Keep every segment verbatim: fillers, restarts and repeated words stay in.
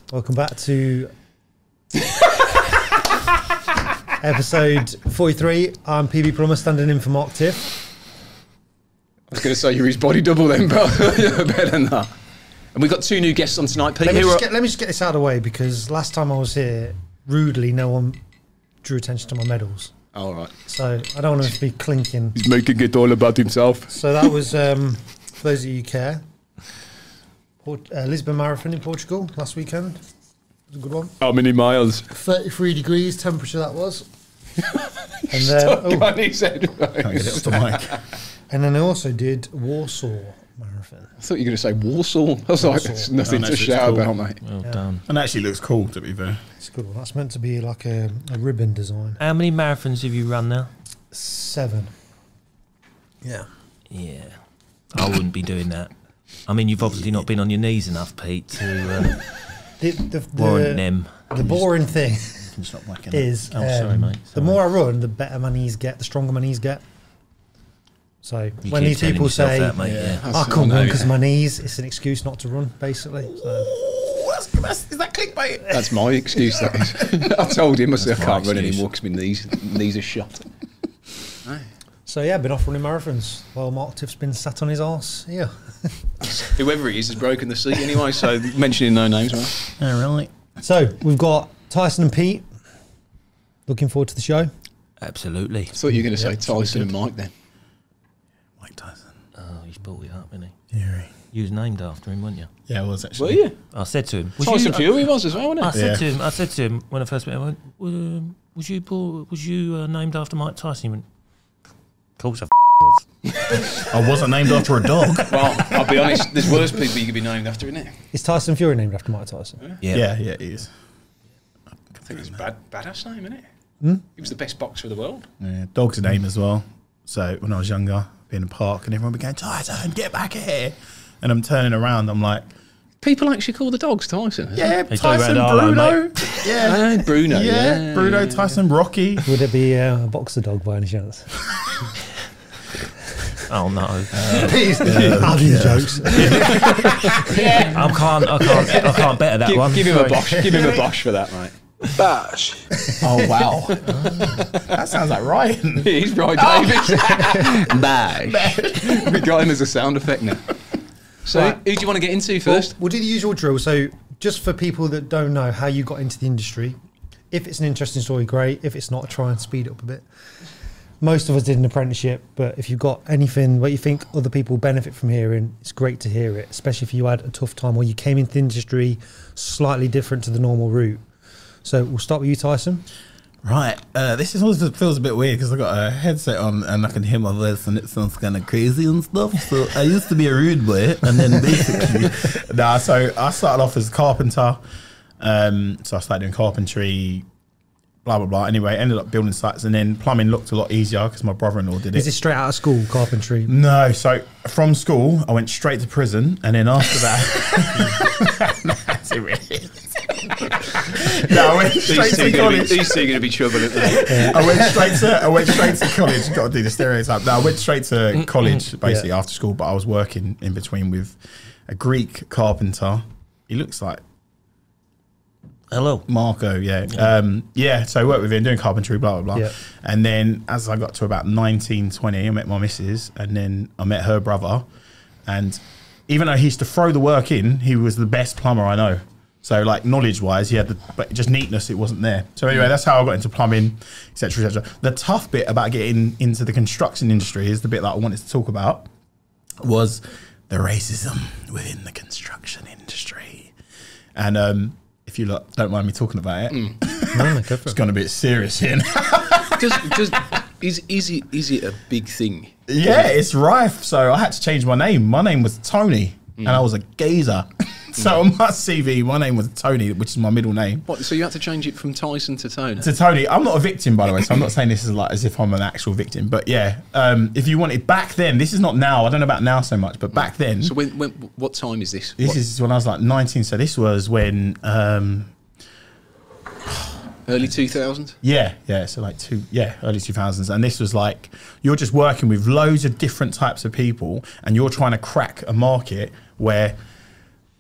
Welcome back to episode forty-three. I'm P B Plummer, standing in for Mark Tiff. I was going to say you're his body double then, but better than that. And we've got two new guests on tonight, Pete. Let me, Who just are- get, let me just get this out of the way, because last time I was here, rudely, no one drew attention to my medals. All right. So I don't want them to be clinking. He's making it all about himself. So that was, um, for those of you who care, Port- uh, Lisbon Marathon in Portugal last weekend. It was a good one. How many miles? thirty-three degrees temperature that was. And then, Come oh, on, he said. Can't get it off the mic. and then I also did Warsaw Marathon. I thought you were going to say Warsaw. I was like, Warsaw. there's nothing No, to no, shout it's cool. about, mate. Well Yeah. done. And actually looks cool, to be fair. It's a good one. That's meant to be like a, a ribbon design. How many marathons have you run now? Seven. Yeah. Yeah, I wouldn't be doing that. I mean, you've obviously not been on your knees enough, Pete, to uh, The, the, the, warrant them. the boring thing You can stop whacking is Oh, sorry, um, mate. the Sorry. more I run, the better my knees get, the stronger my knees get. So You when keep these telling people yourself say, that, mate, Yeah. yeah. I That's- can't I know, run because yeah. of my knees, it's an excuse not to run, basically. So. Oh, that's, that's, is that clickbait? That's my excuse, that is. I told him, I said, I That's can't my run excuse. anymore because my knees, knees are shot. So yeah, been off running marathons while Mark Tiff's been sat on his arse. Yeah. Whoever he is has broken the seat anyway, so mentioning no names, right? Oh, really? So we've got Tyson and Pete. Looking forward to the show. Absolutely. I thought you were going to say Yeah, Tyson and Mike then. Mike Tyson. Oh, he's brought it up, isn't he? Yeah. You was named after him, weren't you? Yeah, it was Were actually. you? I said to him. Was Tyson you, Fury was as well, I, I wasn't it? said Yeah. to him. I said to him when I first met him. I went, "Was, um, was you Paul, was you uh, named after Mike Tyson?" He went, "Of course I f- was." I wasn't named after a dog. Well, I'll be honest, there's worse people you could be named after, isn't it? Is Tyson Fury named after Mike Tyson? Yeah. Yeah, yeah, it is. I think it's a bad, badass name, isn't it? Hmm? He was the best boxer of the world. Yeah, dog's a name as well. So when I was younger, be in the park and everyone would be going, Tyson, get back here. And I'm turning around, I'm like, People actually call the dogs Tyson. yeah, He's Tyson, talking about Arlo, Bruno. Yeah, Ah, Bruno. yeah, Yeah, Bruno, yeah. Tyson, Rocky. Would it be uh, a boxer dog by any chance? Oh no. Please, having jokes. I can't. I can't. I can't better that Give, one. give him a Sorry. bosh. Give him a bosh for that, mate. Bash. Oh, wow. That sounds like Ryan. He's right, Davis. Bash. We got him as a sound effect now. So, Right. who do you want to get into first? We'll, we'll do the usual drill. So, just for people that don't know how you got into the industry, if it's an interesting story, great. If it's not, try and speed it up a bit. Most of us did an apprenticeship, but if you've got anything where you think other people benefit from hearing, it's great to hear it, especially if you had a tough time or you came into the industry slightly different to the normal route. So, we'll start with you, Tyson. Right, uh, this is always feels a bit weird because I got a headset on and I can hear my voice and it sounds kind of crazy and stuff. So I used to be a rude boy, and then basically, nah. So I started off as a carpenter. Um, so I started doing carpentry, blah blah blah. Anyway, ended up building sites, and then plumbing looked a lot easier because my brother-in-law did it. Is this straight out of school, carpentry? No, so from school I went straight to prison, and then after that, no, that's it really. No, I went straight to college. These two are going to be trouble, aren't they? I went straight to I went straight to college. Got to do the stereotype. No, I went straight to college basically Yeah. after school, but I was working in between with a Greek carpenter. He looks like Hello. Marco, yeah. Um, yeah, so I worked with him doing carpentry, blah, blah, blah. Yeah. And then as I got to about nineteen, twenty, I met my missus, and then I met her brother. And even though he used to throw the work in, he was the best plumber I know. So like knowledge-wise, he had the, but just neatness, it wasn't there. So anyway, that's how I got into plumbing, et cetera, et cetera. The tough bit about getting into the construction industry is the bit that I wanted to talk about was the racism within the construction industry. And um, if you lot don't mind me talking about it, No, no, go for it's it. gone a bit serious here. Does, does, is, is, it, is it a big thing? Yeah, it's rife. So I had to change my name. My name was Tony, and I was a geezer. So on my C V, my name was Tony, which is my middle name. What, so you had to change it from Tyson to Tony? To Tony, I'm not a victim, by the way, so I'm not saying this is like as if I'm an actual victim. But yeah, um, if you wanted back then, this is not now. I don't know about now so much, but back then, So when, when, what time is this? this What, is when I was like nineteen. So this was when, um, early two thousands? yeah, yeah. So like two, yeah, early two thousands, and this was like you're just working with loads of different types of people, and you're trying to crack a market where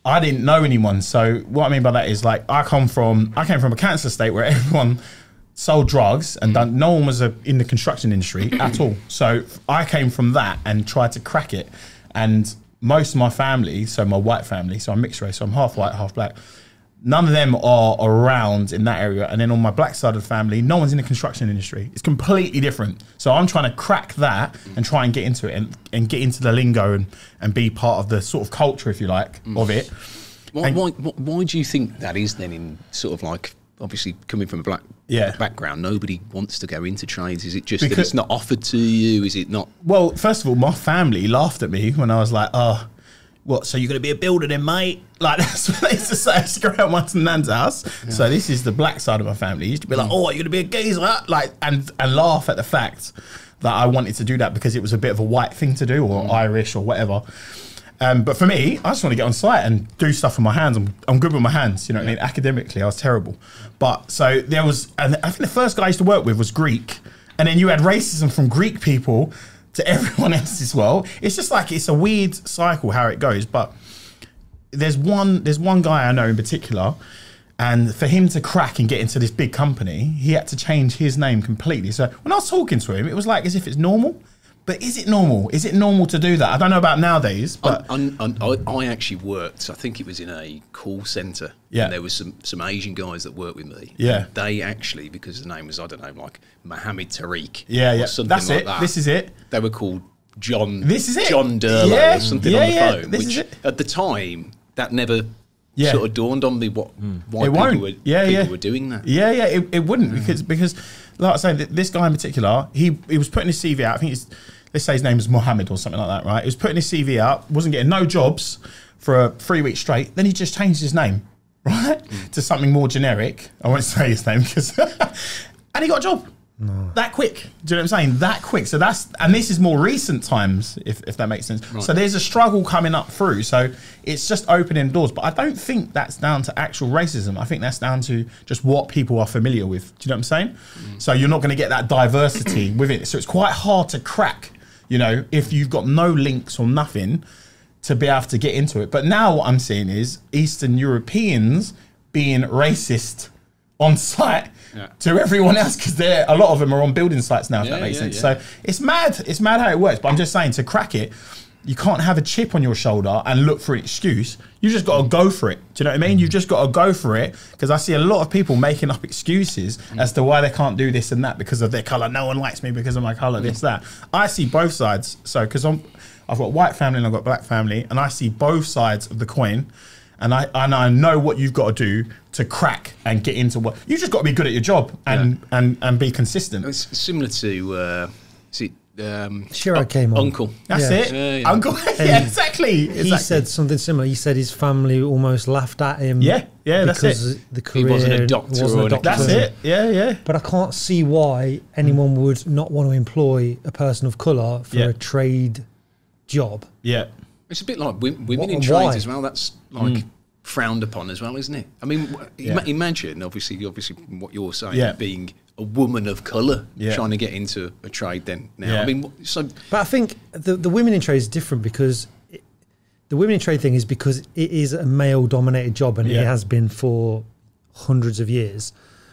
I didn't know anyone. So what I mean by that is like I come from I came from a cancer state where everyone sold drugs and done, no one was a, in the construction industry at all. So I came from that and tried to crack it. And most of my family, so my white family, so I'm mixed race, so I'm half white, half black. None of them are around in that area. And then on my black side of the family, no one's in the construction industry. It's completely different. So I'm trying to crack that and try and get into it and, and get into the lingo and, and be part of the sort of culture, if you like, mm. of it. Why, why, why do you think that is then in sort of like, obviously coming from a black yeah. background, nobody wants to go into trades? Is it just because, that it's not offered to you? Is it not? Well, first of all, my family laughed at me when I was like, oh, what, so you're going to be a builder then, mate? Like, that's what they used to say. I used to go around my nan's house. Yeah. So this is the black side of my family. He used to be like, oh, you're going to be a geezer? Like, and, and laugh at the fact that I wanted to do that because it was a bit of a white thing to do, or mm. Irish or whatever. Um, but for me, I just want to get on site and do stuff with my hands. I'm, I'm good with my hands, you know what yeah. I mean? Academically, I was terrible. But so there was, and I think the first guy I used to work with was Greek. And then you had racism from Greek people to everyone else as well. It's just like, it's a weird cycle how it goes. But there's one, there's one guy I know in particular, and for him to crack and get into this big company, he had to change his name completely. So when I was talking to him, it was like as if it's normal. But is it normal? Is it normal to do that? I don't know about nowadays, but... I, I, I actually worked, I think it was in a call centre. Yeah. And there was some, some Asian guys that worked with me. Yeah. They actually, because the name was, I don't know, like Mohammed Tariq. Yeah, yeah. Or something That's like it. that. This is it. They were called John... This is it. John Durlow yeah. or something yeah, on the yeah. phone. This which is it. at the time, that never... Yeah. sort of dawned on me what it why people, won't. were, yeah, people yeah. were doing that. Yeah, yeah, it, it wouldn't mm. because, because, like I say, this guy in particular, he, he was putting his C V out. I think it's, let's say his name is Mohammed or something like that, right? He was putting his C V out, wasn't getting no jobs for a three weeks straight. Then he just changed his name, right, mm. to something more generic. I won't say his name because, and he got a job. No. That quick. Do you know what I'm saying? That quick. So that's, and this is more recent times, if, if that makes sense. Right. So there's a struggle coming up through. So it's just opening doors. But I don't think that's down to actual racism. I think that's down to just what people are familiar with. Do you know what I'm saying? Mm. So you're not going to get that diversity with it. So it's quite hard to crack, you know, if you've got no links or nothing to be able to get into it. But now what I'm seeing is Eastern Europeans being racist on site yeah. to everyone else because they're a lot of them are on building sites now. If yeah, that makes yeah, sense. Yeah. So it's mad. It's mad how it works. But I'm just saying to crack it, you can't have a chip on your shoulder and look for an excuse. You just got to go for it. Do you know what I mean? You just got to go for it because I see a lot of people making up excuses mm. as to why they can't do this and that because of their color. No one likes me because of my color. Mm. This that. I see both sides. So because I'm, I've got white family and I've got black family, and I see both sides of the coin. And I and I know what you've got to do to crack and get into what you just got to be good at your job and yeah. and, and be consistent. It's similar to uh, is it um, Shiro came on. Uncle. That's yeah. it. Yeah, yeah. Uncle. yeah, exactly. He exactly. said something similar. He said his family almost laughed at him. Yeah, yeah, that's because it. The career he wasn't a doctor. Wasn't or a doctor. That's it. Yeah, yeah. But I can't see why anyone would not want to employ a person of colour for yeah. a trade job. Yeah. It's a bit like women what, in why? trades as well. That's like. Mm. frowned upon as well, isn't it? I mean, yeah. imagine obviously, obviously, what you're saying, yeah. being a woman of colour yeah. trying to get into a trade. Then now, yeah. I mean, so. But I think the the women in trade is different because it, the women in trade thing is because it is a male-dominated job and yeah. it has been for hundreds of years.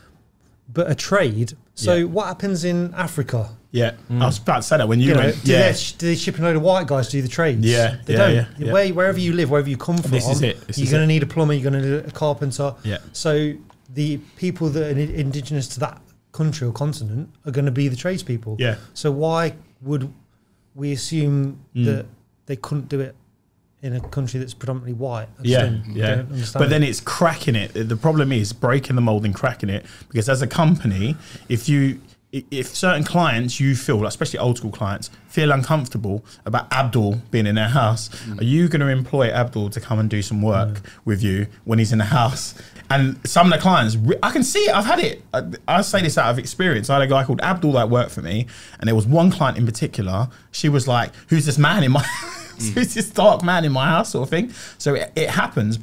But a trade. So yeah. what happens in Africa? Yeah, mm. I was about to say that when you, you know, went, do, yeah. they, do they ship a load of white guys to do the trades? Yeah, they yeah, don't. yeah, yeah. Where, wherever you live, wherever you come from, This is it. This you're is going to it. need a plumber. You're going to need a carpenter. Yeah. So the people that are indigenous to that country or continent are going to be the tradespeople. Yeah. So why would we assume Mm. that they couldn't do it in a country that's predominantly white? I just Yeah, don't- yeah. don't understand But then it. it's cracking it. The problem is breaking the mold and cracking it because as a company, if you if certain clients you feel, especially old school clients, feel uncomfortable about Abdul being in their house, mm. are you going to employ Abdul to come and do some work mm. with you when he's in the house? And some of the clients, I can see it. I've had it. I, I say this out of experience. I had a guy called Abdul that worked for me, and there was one client in particular. She was like, "Who's this man in my?" Mm. Who's this dark man in my house, sort of thing. So it, it happens, but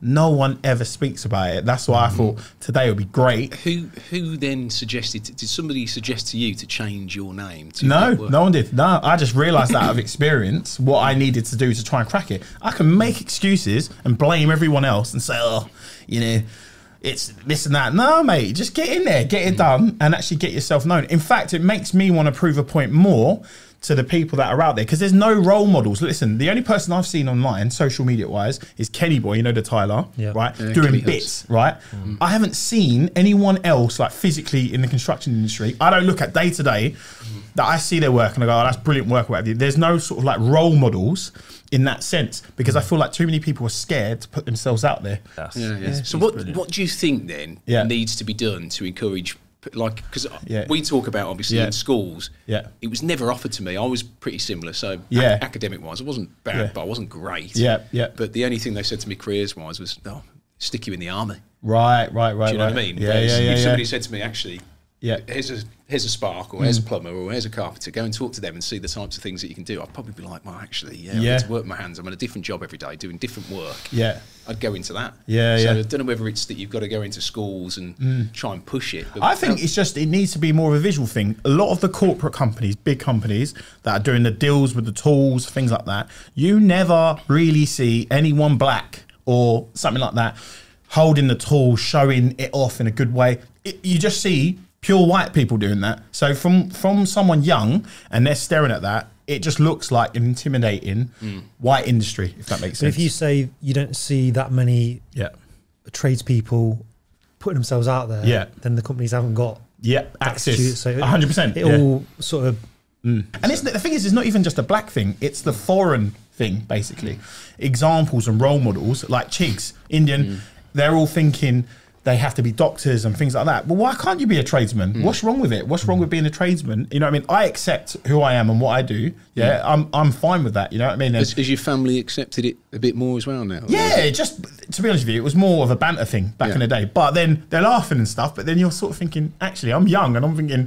no one ever speaks about it. That's why I thought today would be great. Who who then suggested? Did somebody suggest to you to change your name? To No, that word? no one did. No, I just realised out of experience what I needed to do to try and crack it. I can make excuses and blame everyone else and say, oh, you know, it's this and that. No, mate, just get in there, get it done, and actually get yourself known. In fact, it makes me want to prove a point more to the people that are out there, because there's no role models. Listen, the only person I've seen online, social media wise, is Kenny Boy, you know, the Tyler, Yeah. right? Yeah, Doing Kenny bits, Hurts. right? Mm. I haven't seen anyone else like physically in the construction industry. I don't look at day to day that I see their work and I go, oh, that's brilliant work. Whatever. There's no sort of like role models in that sense, because I feel like too many people are scared to put themselves out there. That's, Yeah, yeah. it's So what brilliant. what do you think then Yeah. needs to be done to encourage, like, because Yeah. we talk about obviously Yeah. in schools, Yeah. it was never offered to me. I was pretty similar, so Yeah. ac- academic wise, I wasn't bad, Yeah. but I wasn't great. Yeah, yeah. But the only thing they said to me careers wise was, "Oh, stick you in the army." Right, right, right. Do you know right. what I mean? Yeah, Whereas yeah, yeah. If yeah. somebody said to me, actually, Yeah. here's a here's a spark, or here's a plumber, or here's a carpenter, go and talk to them and see the types of things that you can do, I'd probably be like, well, actually, yeah, I Yeah. need to work my hands. I'm on a different job every day, doing different work. Yeah. I'd go into that. Yeah, so yeah. I don't know whether it's that you've got to go into schools and try and push it. But I think it's just, it needs to be more of a visual thing. A lot of the corporate companies, big companies that are doing the deals with the tools, things like that, you never really see anyone black or something like that holding the tool, showing it off in a good way. It, you just see pure white people doing that. So from, from someone young and they're staring at that, it just looks like an intimidating white industry, if that makes But sense. if you say you don't see that many yeah. tradespeople putting themselves out there, Yeah. then the companies haven't got Yeah, that access. attitude. So one hundred percent. It yeah. all sort of And it's, the thing is, it's not even just a black thing. It's the foreign thing, basically. Examples and role models, like Chigs, Indian, they're all thinking they have to be doctors and things like that. But why can't you be a tradesman? What's wrong with it? What's wrong with being a tradesman? You know what I mean? I accept who I am and what I do. Yeah, I'm I'm fine with that. You know what I mean? And has, has your family accepted it a bit more as well now? yeah, it just to be honest with you, it was more of a banter thing back Yeah. in the day. But then they're laughing and stuff. But then you're sort of thinking, actually, I'm young and I'm thinking,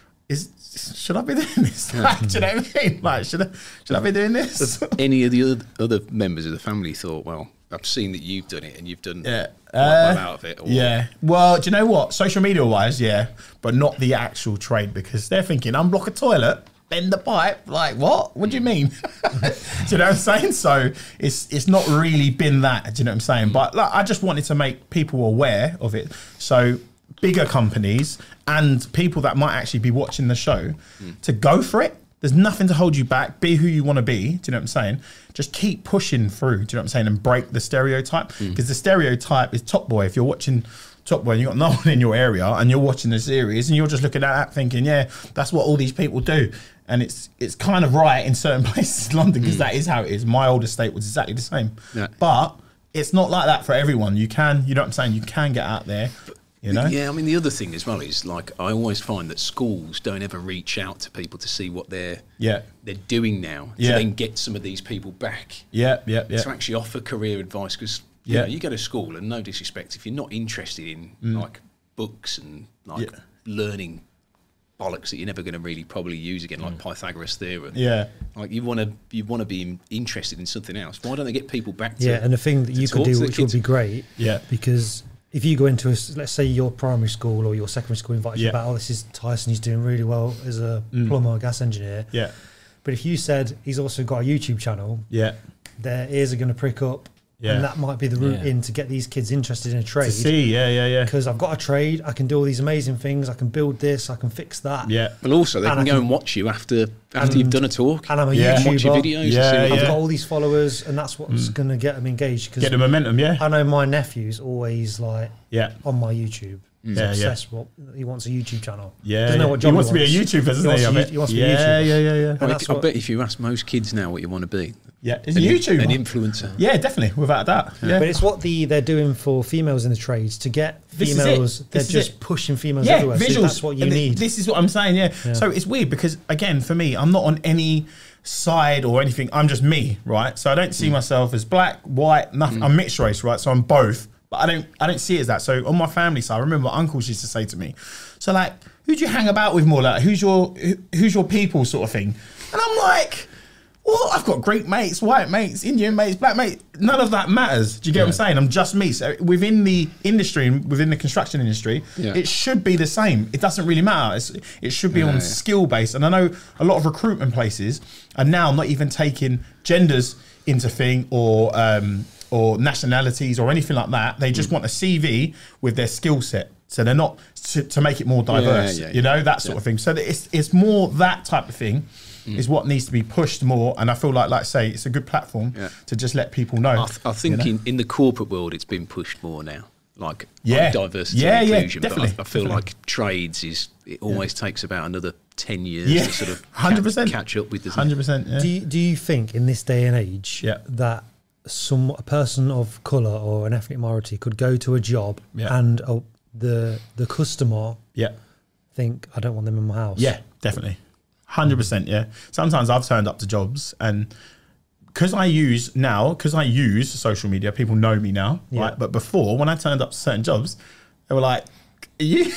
is should I be doing this? Like, do you know what I mean? Like, should I should I be doing this? Any of the other, other members of the family thought, well, I've seen that you've done it and you've done Yeah. quite well Uh, out of it. Or, Yeah. Well, do you know what? Social media wise, yeah, but not the actual trade, because they're thinking, unblock a toilet, bend the pipe. Like, what? What do you mean? Do you know what I'm saying? So it's it's not really been that. Do you know what I'm saying? But like, I just wanted to make people aware of it. So bigger companies and people that might actually be watching the show to go for it. There's nothing to hold you back. Be who you want to be. Do you know what I'm saying? Just keep pushing through. Do you know what I'm saying? And break the stereotype. Because the stereotype is Top Boy. If you're watching Top Boy and you've got no one in your area and you're watching the series and you're just looking at that thinking, yeah, that's what all these people do. And it's it's kind of right in certain places in London, because that is how it is. My old estate was exactly the same. Yeah. But it's not like that for everyone. You can, you know what I'm saying? You can get out there, you know? Yeah, I mean, the other thing as well is, like, I always find that schools don't ever reach out to people to see what they're Yeah. they're doing now Yeah. to then get some of these people back Yeah, yeah, yeah. to actually offer career advice. Because you Yeah. know, you go to school, and no disrespect, if you're not interested in like books and like Yeah. learning bollocks that you're never going to really probably use again, like Pythagoras theorem. Yeah. Like you want to, you want to be in- interested in something else. Why don't they get people back to? yeah. And the thing that to you could talk to do, the which would kids? be great, Yeah. because if you go into a, s- let's say your primary school or your secondary school invites you Yeah. about, oh, this is Tyson, he's doing really well as a plumber or gas engineer. Yeah. But if you said he's also got a YouTube channel, Yeah. their ears are going to prick up, Yeah. and that might be the route Yeah. in to get these kids interested in a To trade. see, yeah, yeah, yeah. Because I've got a trade, I can do all these amazing things, I can build this, I can fix that. Yeah. And also, they And can I go can- and watch you after after and- you've done a talk. And I'm a Yeah. Watch your YouTuber. videos. Yeah, and see I've yeah. got all these followers, and that's what's going to get them engaged. Get the Because momentum, yeah. I know my nephew's always like Yeah. on my YouTube. He's Yeah, yeah. obsessed. What he wants a YouTube channel. Yeah. Doesn't know yeah. what He job wants to be a wants. YouTuber, doesn't He he? wants I to bet. be- he wants to be a yeah, YouTuber. yeah, yeah, yeah. And I, that's I what- bet if you ask most kids now what you want to be, Yeah. It's an, YouTube. an influencer. Yeah, definitely, without a doubt. Yeah. But it's what the they're doing for females in the trades to get This is it. females. They're This is just it. pushing females yeah, everywhere. visuals. So that's what you And th- need. This is what I'm saying, yeah. Yeah. So it's weird because, again, for me, I'm not on any side or anything. I'm just me, right? So I don't see myself as black, white, nothing. I'm mixed race, right? So I'm both. But I don't I don't see it as that. So on my family side, I remember my uncles used to say to me, so like, who do you hang about with more? Like, who's your who, who's your people sort of thing? And I'm like, Well, I've got Greek mates, white mates, Indian mates, black mates. None of that matters. Do you get Yeah. what I'm saying? I'm just me. So within the industry and within the construction industry, Yeah. it should be the same. It doesn't really matter. It's, it should be Yeah, on yeah. skill based. And I know a lot of recruitment places are now not even taking genders into thing or um, or nationalities or anything like that. They just Mm. want a C V with their skill set. So they're not to, to make it more diverse. yeah, you know, that sort yeah. of thing. So that it's it's more that type of thing. Is what needs to be pushed more, and I feel like, like I say, it's a good platform Yeah. to just let people know. I, th- I think you know? in, in the corporate world, it's been pushed more now, like Yeah. like diversity Yeah, and yeah, inclusion. definitely, But I, I feel definitely. like trades is it always takes about another ten years Yeah, to sort of one hundred percent. catch, catch up with. doesn't it? Hundred percent. Yeah. Do you, do you think in this day and age Yeah. that some a person of color or an ethnic minority could go to a job Yeah. and uh, the the customer Yeah. think I don't want them in my house? Yeah, definitely. Hundred percent. Yeah. Sometimes I've turned up to jobs, and because I use now, because I use social media, people know me now. Yeah. Right. But before, when I turned up to certain jobs, they were like, "Are you?"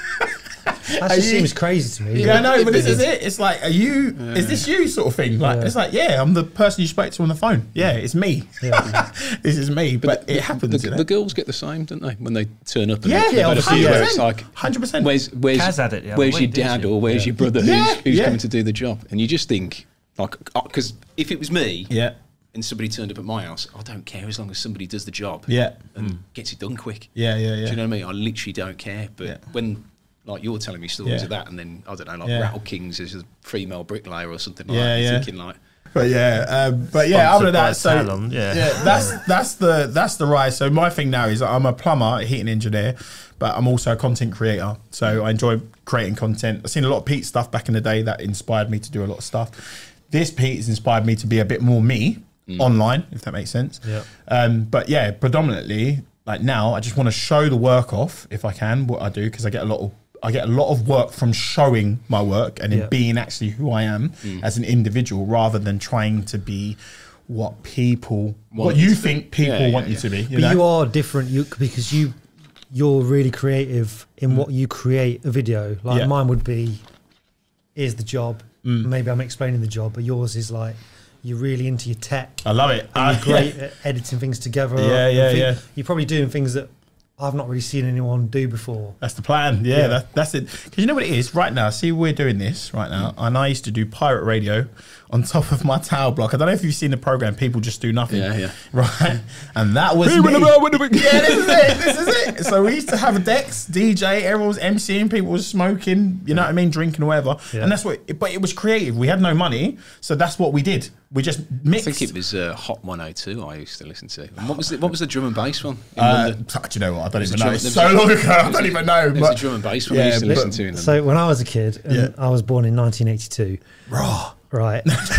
that Are just you- seems crazy to me. Yeah, I know, but this is it. It's like, are you? Is this you? Sort of thing. Like, Yeah. it's like, yeah, I'm the person you spoke to on the phone. Yeah, it's me. Yeah. This is me. But, the, it happens. The, you know? the girls get the same, don't they? When they turn up, and Yeah, they've yeah, had a few where it's one hundred percent. like, one hundred percent. where's where's, Kaz had it the other where's your week, didn't dad she? or where's Yeah. your brother Yeah, who's, who's yeah. coming to do the job? And you just think, like, because if it was me, Yeah. and somebody turned up at my house, I don't care as long as somebody does the job, Yeah. and gets it done quick. Yeah, yeah, yeah. Do you know what I mean? I literally don't care. But Yeah. when, like, you're telling me stories Yeah. of that, and then I don't know, like Yeah. Rattle Kings is a female bricklayer or something like Yeah, that. You're yeah. thinking like, But yeah, um, but yeah, Sponsored other than by that, so Talon, yeah. that's that's the that's the rise. So my thing now is I'm a plumber, a heating engineer, but I'm also a content creator. So I enjoy creating content. I've seen a lot of Pete stuff back in the day that inspired me to do a lot of stuff. This Pete has inspired me to be a bit more me online, if that makes sense. Yeah. Um, but yeah, predominantly, like now, I just want to show the work off if I can, what I do, because I get a lot of I get a lot of work from showing my work and in Yeah. being actually who I am as an individual, rather than trying to be what people, Want what you you to think be. people Yeah, yeah, want you yeah. to be. You But know? you are different you because you you're really creative in what you create a video. Like Yeah. mine would be, here's the job. Maybe I'm explaining the job, but yours is like you're really into your tech. I love it. And Uh, you're great at editing things together. Yeah, and yeah, thi- yeah. You're probably doing things that I've not really seen anyone do before. That's the plan. Yeah, Yeah. That, that's it. Because you know what it is right now. See, we're doing this right now, and I used to do pirate radio on top of my tower block. I don't know if you've seen the program. People just do nothing. Yeah, yeah. Right, and that was People me. about when the- Yeah, this is it. This is it. So we used to have decks, D J, everyone was emceeing, people was smoking. You know what I mean, drinking or whatever. Yeah. And that's what. But it was creative. We had no money, so that's what we did. We just I mixed. think it was uh, Hot one oh two I used to listen to. And what was the, what was the drum and bass one? In Uh, London? do you know what? I don't was even a know. drum- It's there so was a- long ago. I don't even know. There was but a drum and bass one I yeah, used to but- listen to. In London. So when I was a kid, and Yeah. I was born in nineteen eighty-two, Raw. right?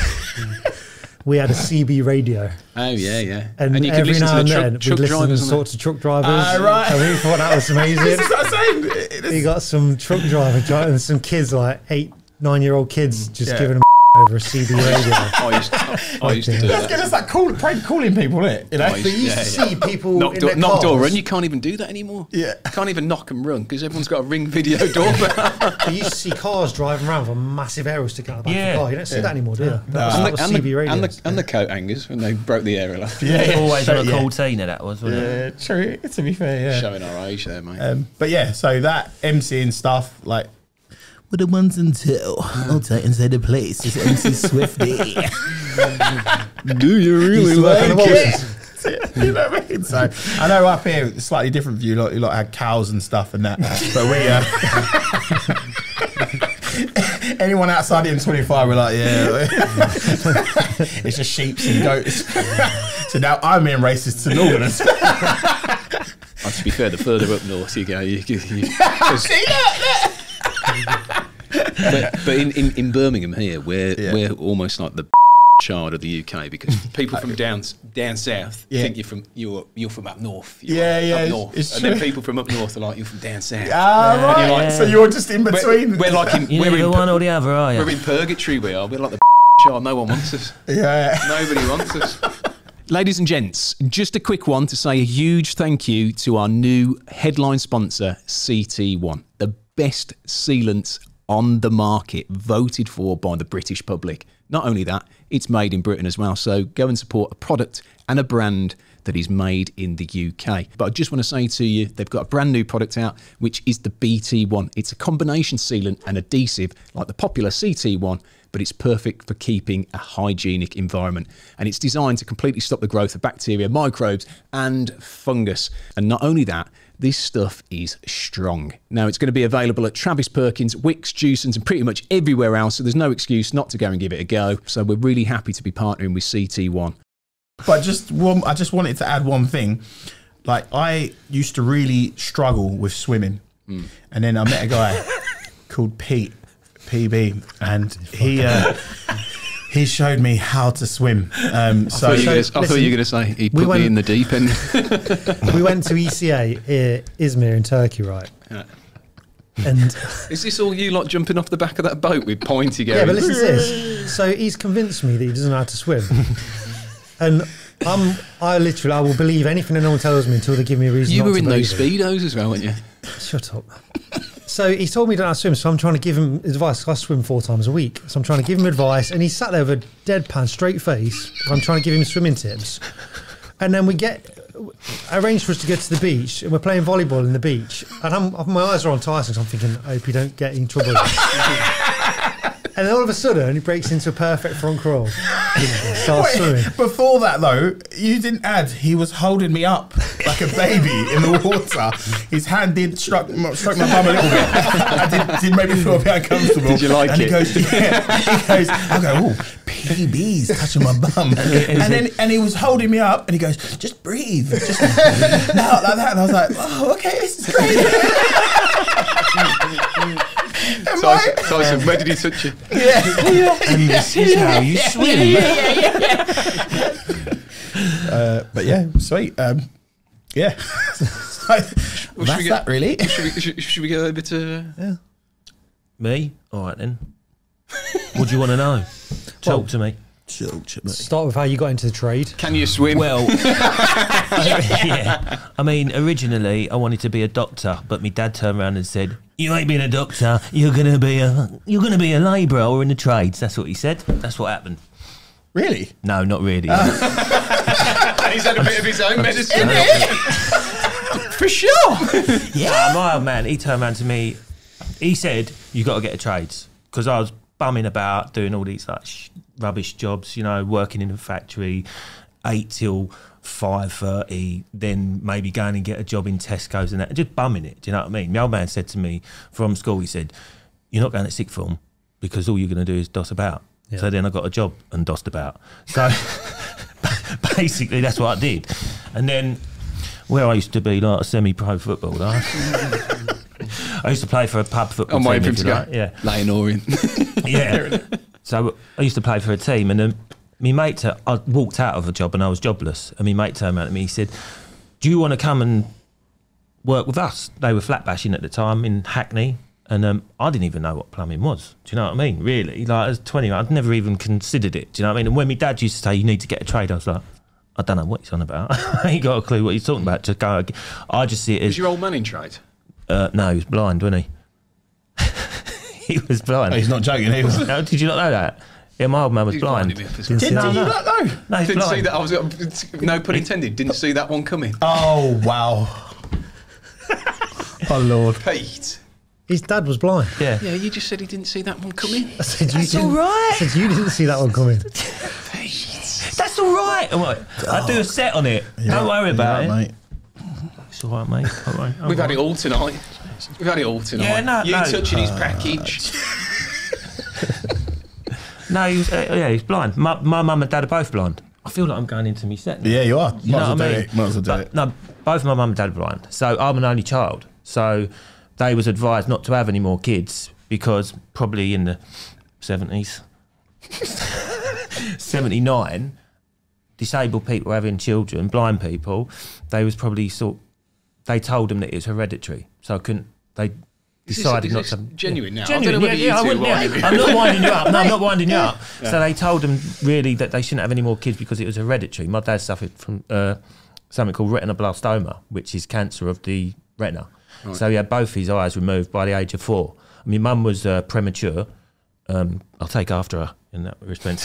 We had a C B radio, oh yeah, yeah. and, you could every listen now to and the truck, then we'd truck listen to drivers. and sorts of truck drivers. Ah, right. And we thought that was amazing. This is what I'm saying. It- You got some truck driver dri- and some kids, like eight, nine-year-old kids, just Yeah. giving them over a C B radio. I used to, I used to do That's that. good. It's like cool, prank calling people, isn't it? You know? Nice. But you used Yeah, to yeah. see people Knock, in door, their knock door cars. run. You can't even do that anymore. Yeah. You can't even knock and run because everyone's got a ring video doorbell. You used to see cars driving around with a massive aerial sticking out the back Yeah. of the car. You don't see that anymore, do you? That was, and, that was the, and, C B the, radio. and, the, and the coat hangers when they broke the aerial off. Yeah, yeah. Always So, on a yeah. cool Tina, that was, wasn't it? Yeah, true. To be fair, yeah. Showing our age there, mate. Um, but yeah, so that MCing stuff, like, with the ones and two, all tight inside the place, is M C Swifty. Do you Used to work on the Waltons. You know what I mean? So I know up here, it's a slightly different view. Like, you lot had cows and stuff and that. But we, uh, anyone outside the M twenty-five, we're like, yeah. It's just sheep and goats. So now I'm being racist to Northerners. Oh, to be fair, the further up north you go, you, you, you See that? but, but in, in, in Birmingham here, we're Yeah. we're almost like the child of the U K because people from down down south Yeah. think you're from you're you're from up north. You're Yeah, like yeah, up north. it's and then true. people from up north are like you're from down south. Ah, right. And you're like- So you're just in We're, between. we're like in You we're, neither in, one or the other, are you? we're in purgatory. We are. We're like the child. No one wants us. yeah. Nobody wants us. Ladies and gents, just a quick one to say a huge thank you to our new headline sponsor, C T one, the best sealants on the market, voted for by the British public. Not only that, it's made in Britain as well. So go and support a product and a brand that is made in the U K. But I just want to say to you, they've got a brand new product out, which is the B T one. It's a combination sealant and adhesive like the popular C T one, but it's perfect for keeping a hygienic environment. And it's designed to completely stop the growth of bacteria, microbes, and fungus. And not only that, this stuff is strong. Now, it's going to be available at Travis Perkins, Wickes, Jewson's, and pretty much everywhere else, so there's no excuse not to go and give it a go. So we're really happy to be partnering with C T one. But just one, I just wanted to add one thing. Like, I used to really struggle with swimming. Mm. And then I met a guy called Pete, P B, and he uh, he showed me how to swim. Um, so I thought you were going to say he put went, me in the deep end. We went to E C A, uh, Izmir in Turkey, right? Yeah. And is this all you lot jumping off the back of that boat with pointy going? Yeah, but listen to this. So he's convinced me that he doesn't know how to swim. And I'm, I literally, I will believe anything anyone tells me until they give me a reason. You not were to in those it. Speedos as well, weren't you? Shut up. So he's told me he don't know how to swim, so I'm trying to give him advice. I swim four times a week, so I'm trying to give him advice, and he sat there with a deadpan, straight face. I'm trying to give him swimming tips, and then we get arranged for us to go to the beach, and we're playing volleyball in the beach, and I'm, my eyes are on Tyson, so I'm thinking, I hope you don't get in trouble. And then all of a sudden, he breaks into a perfect front crawl. Starts Wait, swimming. before that, though, you didn't add, he was holding me up like a baby in the water. His hand did struck, struck my bum a little bit. I did, did make me feel a bit uncomfortable. Did you like and it? He goes, yeah, he goes, I go, oh, P B's touching my bum. And then and he was holding me up and he goes, just breathe. Just now, like that. And I was like, oh, okay, this is great. Tyson, Tyson, where did he touch you? Yeah. And this is how you swim. uh, but yeah, sweet. Um, yeah. So, Well, that's get, that, really. Should we, should, should we go over to... Yeah. Me? All right, then. What do you want to know? Talk Well, to me. Start with how you got into the trade. Can you swim? Well, yeah. I mean, originally I wanted to be a doctor, but my dad turned around and said, "You ain't being a doctor. You're gonna be a you're gonna be a labourer or in the trades." That's what he said. That's what happened. Really? No, not really. And he's had a bit of his own medicine. For sure. Yeah, my old man, he turned around to me. He said, "You got to get a trades," because I was bumming about doing all these like sh- rubbish jobs, you know, working in a factory, eight till five thirty, then maybe going and get a job in Tesco's and that, just bumming it. Do you know what I mean? My old man said to me from school, he said, "You're not going to sixth form because all you're going to do is doss about." Yeah. So then I got a job and dossed about. So basically, that's what I did. And then where I used to be like a semi-pro footballer. I used to play for a pub football I'm team. waiting for him to go. Like. Yeah. Leighton Orient. Yeah. So I used to play for a team, and then my mate, t- I walked out of a job and I was jobless, and my mate turned around to me, he said, "Do you want to come and work with us?" They were flat bashing at the time in Hackney, and um, I didn't even know what plumbing was. Do you know what I mean? Really, like as twenty, I'd never even considered it. Do you know what I mean? And when my dad used to say, "You need to get a trade," I was like, I don't know what he's on about. I ain't got a clue what he's talking about. Just go. I just see it as. Was your old man in trade? Uh, no, he was blind, wasn't he? He was blind. Oh, he's not joking. He was. No, did you not know that? Yeah, my old man was He's blind. blinded me up as Did, well. did No, you no. not know? No, he's Didn't see blind. that. I was no pun intended. Didn't see that one coming. Oh wow. Oh Lord. Pete. His dad was blind. Yeah. Yeah, you just said he didn't see that one coming. I said, you That's didn't, all right. I said, you didn't see that one coming. That's all right. I'm like, I do a set on it. Don't worry about it. Mate. It's all right, mate. All right. all We've had right. it all tonight. We've had it all tonight. Yeah, no, you no. touching his package. No, he was, uh, yeah, he's blind. My, my mum and dad are both blind. I feel like I'm going into me set now. Yeah, you are. You Might know as well what I do mean? it. Might as well do But, it. no, both my mum and dad are blind. So I'm an only child. So they was advised not to have any more kids because probably in the seventies, seventy-nine, disabled people having children, blind people, they was probably sort. They told them that it was hereditary, so I couldn't. They Is decided this, not is to. this genuine now. Genuine, I don't know yeah, whether yeah, I you two wouldn't, are. yeah. I'm not winding you up. No, I'm not winding you up. So they told them really that they shouldn't have any more kids because it was hereditary. My dad suffered from uh, something called retinoblastoma, which is cancer of the retina. Right. So he had both his eyes removed by the age of four. I mean, mum was uh, premature, Um, I'll take after her in that respect.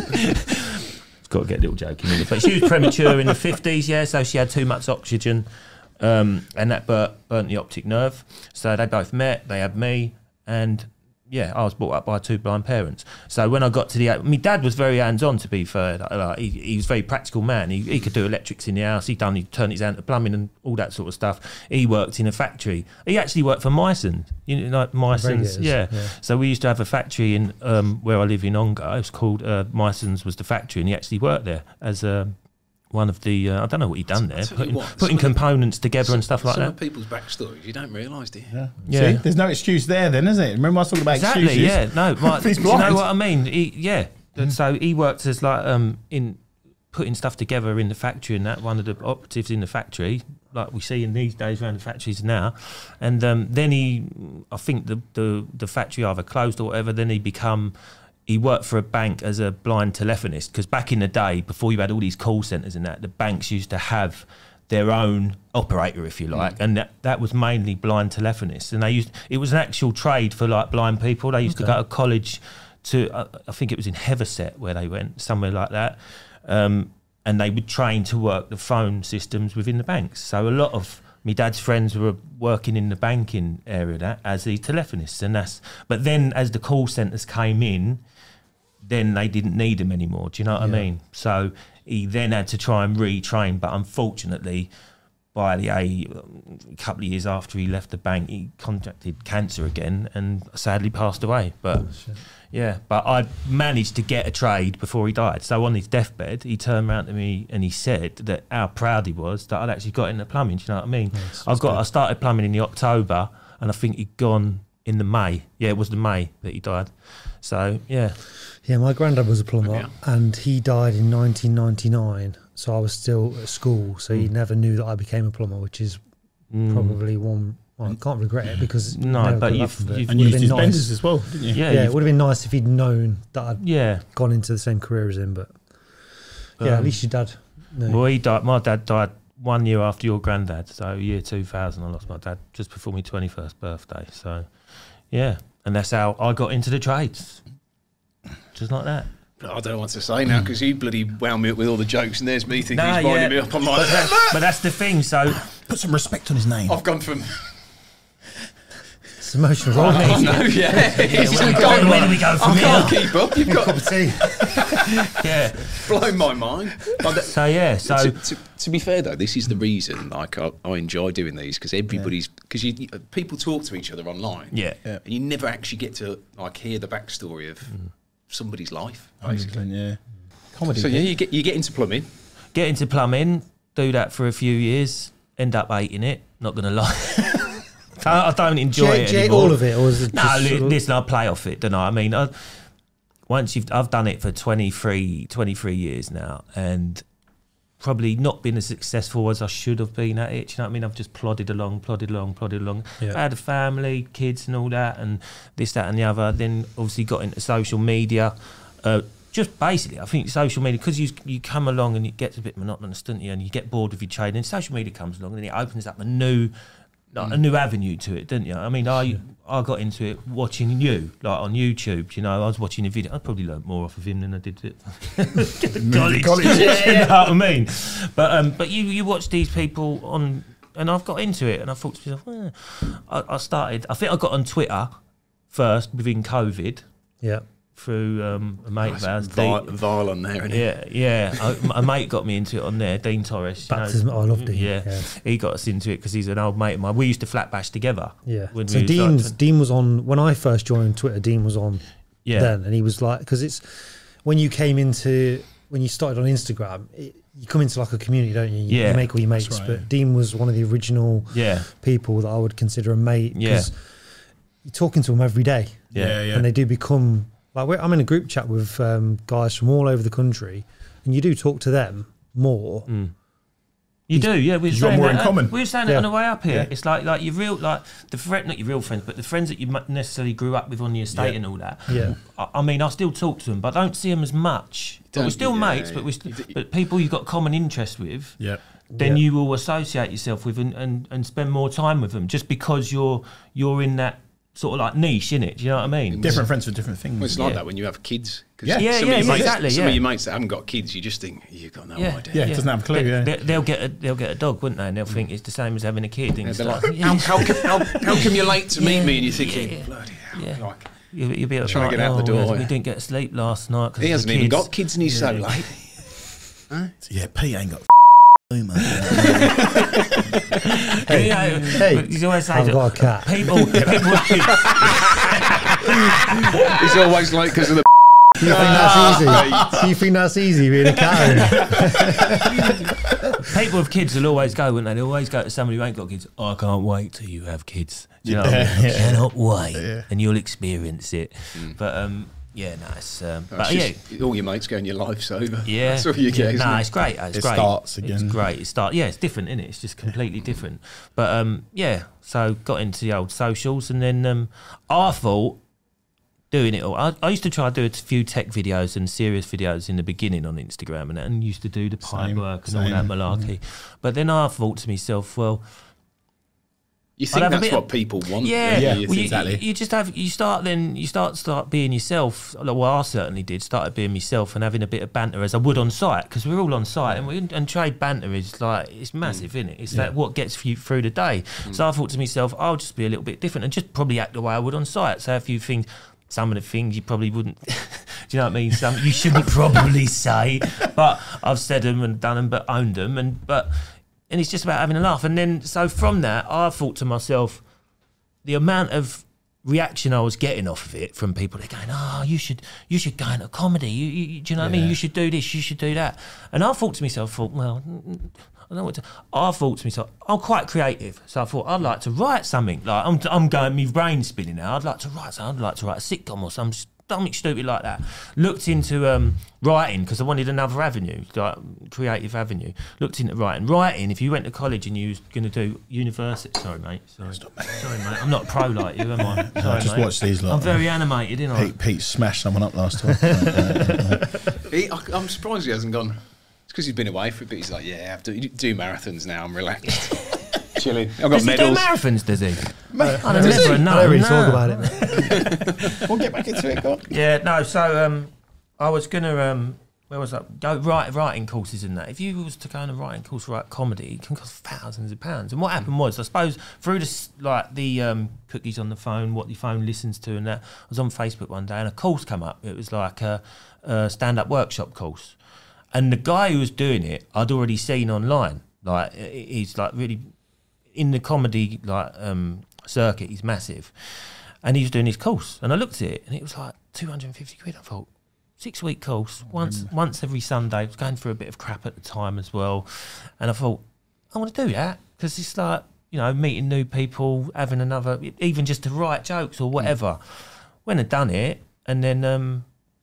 It's got to get a little joking in it. But she was premature in the fifties, yeah, so she had too much oxygen, um, and that burnt, burnt the optic nerve. So they both met, they had me, and yeah, I was brought up by two blind parents. So when I got to the, my dad was very hands-on, to be fair. Like, like, he, he was a very practical man. He, he could do electrics in the house. He done, he turned his hand to plumbing and all that sort of stuff. He worked in a factory. He actually worked for Meissen, you know, like Meissen's, yeah. yeah. So we used to have a factory in um, where I live in Ongar. It was called uh, Meissen's was the factory, and he actually worked there as a. One of the, uh, I don't know what he done there, putting, what, putting components the, together some, and stuff like some that. Some of people's backstories you don't realise, do you? Yeah. Yeah. See, there's no excuse there then, is it? Remember I was talking about Exactly, excuses? yeah. No, right. Do He's you know blind. what I mean? He, yeah. And so he worked as like um in putting stuff together in the factory, and that one of the operatives in the factory, like we see in these days around the factories now. And um, then he, I think the, the the factory either closed or whatever. Then he become. He worked for a bank as a blind telephonist, because back in the day, before you had all these call centres and that, the banks used to have their own operator, if you like, mm. and that, that was mainly blind telephonists. And they used it was an actual trade for like blind people. They used okay. to go to college to, uh, I think it was in Heverset where they went, somewhere like that, um, and they would train to work the phone systems within the banks. So a lot of my dad's friends were working in the banking area that as the telephonists, and that's. But then as the call centres came in, then they didn't need him anymore. Do you know what yeah. I mean? So he then had to try and retrain, but unfortunately, by the a, a couple of years after he left the bank, he contracted cancer again and sadly passed away. But oh, yeah, but I managed to get a trade before he died. So on his deathbed, he turned around to me and he said that how proud he was that I'd actually got into plumbing. Do you know what I mean? Yes, I got good. I started plumbing in the October, and I think he'd gone in the May. Yeah, it was the May that he died. So yeah. Yeah, my granddad was a plumber, yeah. and he died in nineteen ninety-nine. So I was still at school, so mm. he never knew that I became a plumber, which is mm. probably one. Well, I can't regret it because no, but you've, you've and you used his nice. Benders as well, didn't you? Yeah, yeah it would have been nice if he'd known that I'd yeah. gone into the same career as him. But yeah, um, at least your dad. No. Well, he died. My dad died one year after your granddad, so year two thousand. I lost my dad just before my twenty-first birthday. So yeah, and that's how I got into the trades. Just like that. I don't know what to say now, because you bloody wound me up with all the jokes, and there's me thinking nah, he's winding yeah. me up. I'm like, but, that's, but that's the thing. So put some respect on his name. I've gone from. It's emotional roller coaster. Oh, no, yeah. yeah where, where, where do we go from I here? I can't keep up. You've got cup of tea. Yeah, blown my mind. So yeah, so to, to, to be fair though, this is the reason. Like I, I enjoy doing these, because everybody's because you, you people talk to each other online. Yeah. yeah, and you never actually get to like hear the backstory of mm. somebody's life, basically. Yeah, comedy. So yeah, you get you get into plumbing. Get into plumbing. Do that for a few years. End up hating it. Not gonna lie. I don't enjoy do you, it do you anymore. all of it, or is it no, just li- sort of... listen, I play off it, don't I? I mean, I, once you've, I've done it for twenty-three, twenty-three years now, and probably not been as successful as I should have been at it. You know what I mean? I've just plodded along, plodded along, plodded along. Yeah. I had a family, kids, and all that, and this, that, and the other. Then obviously got into social media. Uh, just basically, I think social media, because you you come along and it gets a bit monotonous, don't you? And you get bored with your trade, and social media comes along and it opens up a new. Like a new avenue to it, didn't you? I mean, I yeah. I got into it watching you, like on YouTube. You know, I was watching a video. I probably learned more off of him than I did at college. college. Yeah, you know what I mean? But um, but you you watch these people on, and I've got into it, and I thought to myself, eh. I, I started. I think I got on Twitter first within COVID. Yeah. Through um, a mate of ours, vile, vile on there, isn't it? Yeah, yeah. a, a mate got me into it on there, Dean Torres. Baptism, know, I loved it. Yeah. yeah, he got us into it because he's an old mate of mine. We used to flat bash together. Yeah. When so we Dean's like, Dean was on when I first joined Twitter. Dean was on yeah. then, and he was like, because it's when you came into when you started on Instagram, it, you come into like a community, don't you? You, yeah. you make all your mates. Right, but yeah. Dean was one of the original yeah. people that I would consider a mate. Yeah. You're talking to them every day. Yeah, yeah. yeah. And they do become. Like we're, I'm in a group chat with um, guys from all over the country, and you do talk to them more. Mm. You do, yeah. We were You've got saying more that, in common. We were saying yeah. it on the way up here. Yeah. It's like like your real like the friend, not your real friends, but the friends that you necessarily grew up with on the estate yeah. and all that. Yeah. I, I mean, I still talk to them, but I don't see them as much. But we're still yeah, mates, yeah. but we st- but people you've got common interest with. Yeah. Then yeah. you will associate yourself with and, and, and spend more time with them just because you're you're in that sort of like niche, innit? Do you know what I mean? Different friends for different things. Well, it's like Yeah. that when you have kids. 'Cause Yeah. Yeah, some yeah, of your mates, exactly, Some yeah. of your mates that haven't got kids, you just think you've got no Yeah. idea. Yeah, doesn't have a clue. Yeah. They, they'll get a they'll get a dog, wouldn't they? And they'll think it's the same as having a kid. And Yeah, it's they're like, like, how, how, come, how, how come you're late to meet Yeah. me? And you're thinking, Yeah. bloody hell. Yeah. Like, you, you'll be like, Trying to get out the oh, door, We yeah. didn't get to sleep last night. 'cause he of hasn't the even kids. got kids and he's so late. Yeah, Pete ain't got. Hey, Hey, he's always saying I've that got a cat. people, people with kids. He's always late because of the. Do you think that's easy? Do you think that's easy being a cat owner? People with kids will always go, wouldn't they? They always go to somebody who ain't got kids. Oh, I can't wait till you have kids. Do you know what I mean? I cannot wait, Yeah. and you'll experience it. But um, yeah, no, it's um, It's but yeah. just, all your mates going, your life's over. Yeah, That's all you get. Yeah. isn't No, it? it's great. It's It great. starts It's again. great. It start. Yeah, it's different, isn't it? It's just completely different. But um, yeah. So got into the old socials, and then um, I thought doing it all. I, I used to try to do a few tech videos and serious videos in the beginning on Instagram, and, and used to do the pipe Same, work and same. all that malarkey. But then I thought to myself, well. You I'd think have a that's bit what of- people want. Yeah, Yeah, don't you? well, you, exactly. you just have you start then you start start being yourself. Like, well, I certainly did. Started being myself and having a bit of banter as I would on site, because we're all on site, and we and trade banter is like it's massive, isn't it? It's Yeah. like what gets you through the day. So I thought to myself, I'll just be a little bit different and just probably act the way I would on site. Say a few things. Some of the things you probably wouldn't. Do you know what I mean? Some you shouldn't probably say, but I've said them and done them, but owned them, and but and it's just about having a laugh. And then so from that, I thought to myself, the amount of reaction I was getting off of it from people, they're going, "Oh, you should, you should go into comedy. You, you, do you know what I mean? Yeah. You should do this. You should do that." And I thought to myself, "Thought, well, mm, I don't know what to." I thought to myself, I'm quite creative, so I thought I'd like to write something. Like I'm, I'm going, my brain spinning now. I'd like to write something. I'd like to write a sitcom or some something stupid like that. Looked into um, writing because I wanted another avenue, like creative avenue. Looked into writing. Writing. If you went to college and you was going to do university, sorry mate, sorry, sorry mate, I'm not pro like you, am I? Sorry, just mate. watch these lot. I'm very animated, isn't I? Pete, Pete smashed someone up last time. He, I, I'm surprised he hasn't gone. It's because he's been away for a bit. He's like, yeah, I have to do marathons now. I'm relaxed. Chilling. I've got Does he do medals. marathons? Does he? Mate, I don't Does never he? know. I don't really no. talk about it. we'll get back into it, go on. Yeah, no. So um, I was gonna um, where was that? Go write writing courses and that. If you was to go on a writing course to write comedy, it can cost thousands of pounds. And what happened was, I suppose through this like the um, cookies on the phone, what the phone listens to, and that, I was on Facebook one day and a course come up. It was like a, a stand-up workshop course, and the guy who was doing it, I'd already seen online. Like he's like really in the comedy like um, circuit. He's massive, and he was doing his course. And I looked at it, and it was like two hundred and fifty quid. I thought, six week course, once once every Sunday. I was going through a bit of crap at the time as well, and I thought I want to do that because it's like, you know, meeting new people, having another, even just to write jokes or whatever. When I'd done it, and then um,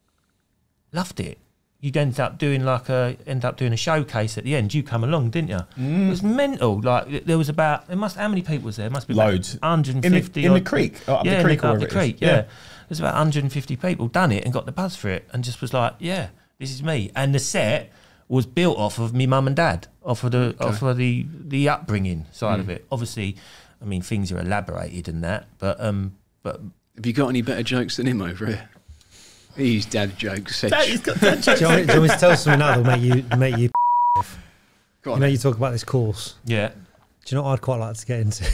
loved it. You'd end up doing like a end up doing a showcase at the end. You come along, didn't you? It was mental. Like there was about there must how many people was there? It must be about Loads. one hundred In the, fifty in the odd- creek. Oh, up yeah, the creek in or the, up the wherever it is. creek. Yeah. There's about one hundred and fifty people done it and got the buzz for it, and just was like, yeah, this is me. And the set was built off of me mum and dad, off of the off of the the upbringing side of it. Obviously, I mean things are elaborated and that, but um, but Have you got any better jokes than him over here? He's dad jokes. Sedge. Dad, he's got that Do you, want me, do you want me to tell something now that'll make you make you? Go You on. know, you talk about this course. yeah, Do you know what I'd quite like to get into?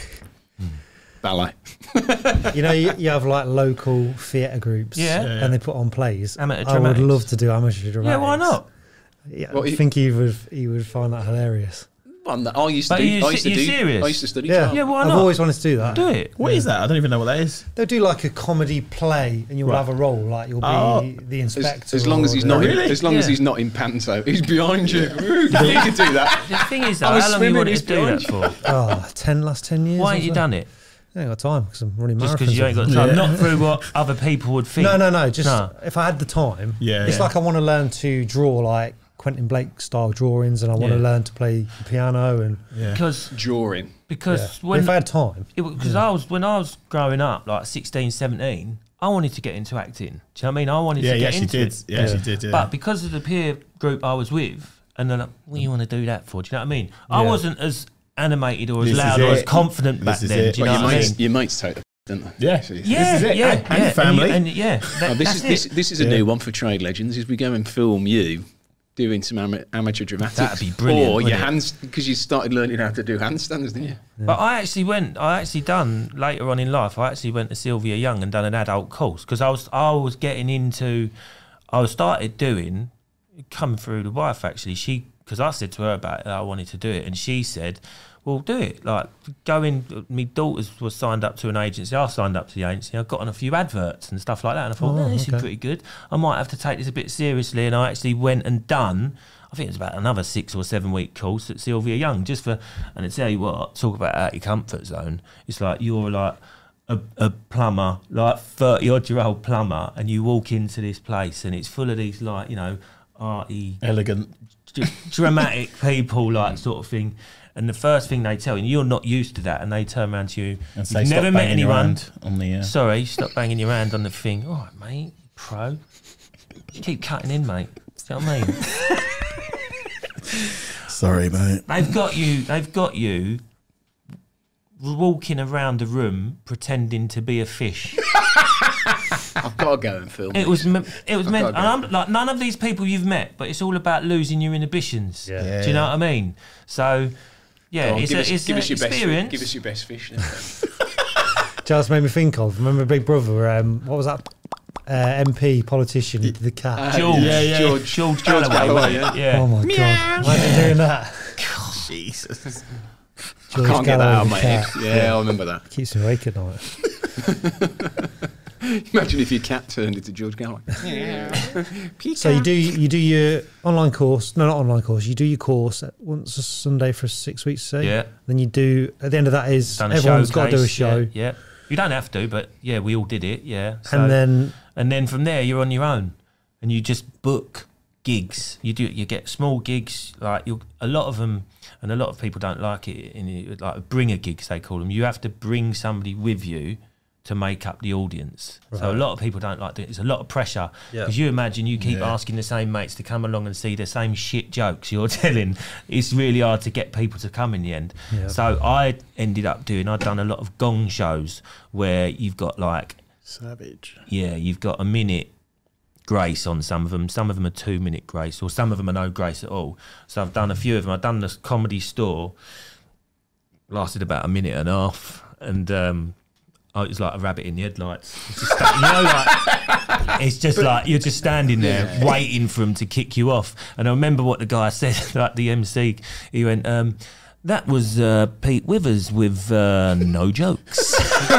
Ballet. You know, you, you have like local theatre groups, Yeah. Yeah, yeah. and they put on plays. Amateur I would dramatics. love to do amateur dramatics. yeah. Why not? Yeah, Well, I you- think he would he would find that hilarious. One that I used to But do. you- I used to you do. serious? I used to study. Yeah, drama. Yeah, why I've not? always wanted to do that. Do it. What is that? I don't even know what that is. They'll do like a comedy play, and you'll Right. have a role, like you'll be Oh. the inspector. As, as long or as he's the- not, Really? in, as long as Yeah. he's not in panto, he's behind you. you can do that. The thing is, though, I was how long you swimming, wanted he's to do that behind for? Oh, ten last ten years. Why or ain't you so. done it? I ain't got time because I'm running Just marathons. because you ain't got all time, the not through what other people would think. No, no, no. Just No. if I had the time. Yeah, It's yeah. like I want to learn to draw like Quentin Blake style drawings, and I want Yeah. to learn to play the piano. And Yeah. because Drawing. because yeah. when if I had time, because I was when I was growing up, like sixteen, seventeen, I wanted to get into acting. Do you know what I mean? I wanted Yeah, to yeah, get she into did. it. Yeah, she did. Yeah. But because of the peer group I was with, and then like, what do you want to do that for? Do you know what I mean? I Yeah. wasn't as animated or as This is loud or it. as confident This back is then. it. Do you But know your what I mates, mean? your mates take the don't they? Yeah, So- this Yeah, is it. yeah, and, and yeah. your family. And, you- and yeah, that, Oh, this that's is it. this, this is a Yeah. new one for Trade Legends. Is we go and film you doing some ama- amateur dramatics. That'd be brilliant, Or your wouldn't it? hands, because you started learning how to do handstands, didn't you? But I actually went. I actually done later on in life. I actually went to Sylvia Young and done an adult course because I was I was getting into. I was started doing, coming through the wife actually. She because I said to her about it that I wanted to do it, and she said, "Well, do it. Like go in." My daughters was signed up to an agency. I signed up to the agency. I got on a few adverts and stuff like that, and I thought, Oh, oh, this okay. is pretty good. I might have to take this a bit seriously, and I actually went and done. I think it was about another six or seven week course at Sylvia Young, just for, and I tell you what, talk about out of your comfort zone. It's like you're like a, a plumber, like thirty odd year old plumber, and you walk into this place and it's full of these like, you know, arty, Elegant. d- dramatic people, like sort of thing. And the first thing they tell you, you're not used to that, and they turn around to you, And say, you've "Stop never met banging your anyone. hand on the. Uh, Sorry, stop banging your hand on the thing. All right, mate, pro. Keep cutting in, mate. Do you know what I mean? Sorry, mate. They've got you. They've got you walking around the room pretending to be a fish. I've got to go and film. It was. me- It was meant. And gotta I'm like none of these people you've met, but it's all about losing your inhibitions. Yeah. Yeah. Do you know what I mean? So, yeah, Go on, it's give a, us, it's give an us your experience. best. Give us your best fish. Then. Just made me think of. Remember Big Brother? Um, what was that? Uh, M P politician, the cat. George, Yeah, yeah. George, George Galloway, Galloway, wasn't yeah. it? yeah. Oh my god! Imagine doing that. Jesus. George Can't get that Galloway, out of the my head. cat. Yeah, I remember that. Keeps me awake at night. Imagine if your cat turned into George Galloway. So you do you do your online course? No, not online course. You do your course at once a Sunday for six weeks. Say. Yeah. Then you do. At the end of that is Done a everyone's got to do a showcase, show, Yeah, yeah. You don't have to, but yeah, we all did it. Yeah. So- and then and then from there you're on your own, and you just book gigs. You do you get small gigs, like you a lot of them, and a lot of people don't like it. In it, like bringer gigs they call them. You have to bring somebody with you to make up the audience. So a Right. lot of people don't like it. It's a lot of pressure Yeah. because you imagine you keep Yeah. asking the same mates to come along and see the same shit jokes you're telling. It's really hard to get people to come in the end. Yeah. So I ended up doing. I'd done a lot of gong shows where you've got like. Savage. Yeah, you've got a minute grace on some of them. Some of them are two minute grace, or some of them are no grace at all. So I've done a few of them. I've done the Comedy Store, lasted about a minute and a half, and um, oh, it was like a rabbit in the headlights. It's just, sta- you know, like it's just like you're just standing there waiting for them to kick you off. And I remember what the guy said, like the M C. He went, um, "That was uh, Pete Withers with uh, no jokes."